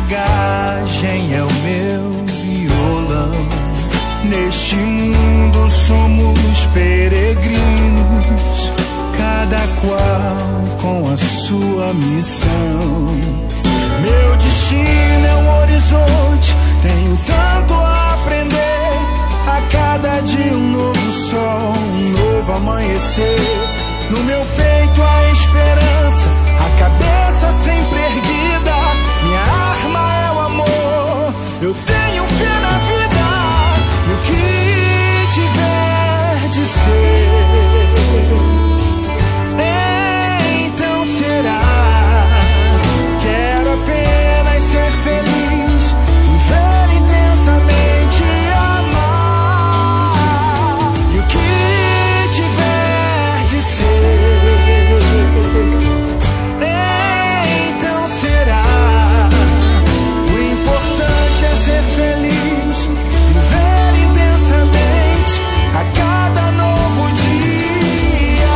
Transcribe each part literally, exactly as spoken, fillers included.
bagagem é o meu violão. Neste mundo somos peregrinos, cada qual com a sua missão. Meu destino é um horizonte, tenho tanto a aprender. A cada dia um novo sol, um novo amanhecer. No meu peito a esperança, a cabeça sempre erguida. Minha arma é o amor, eu tenho fé na vida. E o que tiver de ser, então será. Quero apenas ser feliz, viver intensamente e amar. E o que tiver de ser, então será. O importante é ser feliz, viver intensamente a cada novo dia.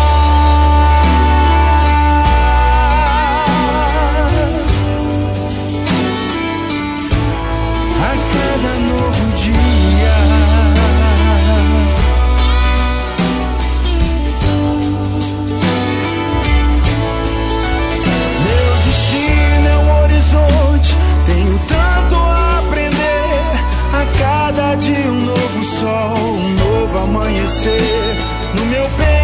A cada novo dia. Meu destino é um horizonte, tenho tanto a aprender. A cada dia um novo sol, um novo amanhecer. No meu peito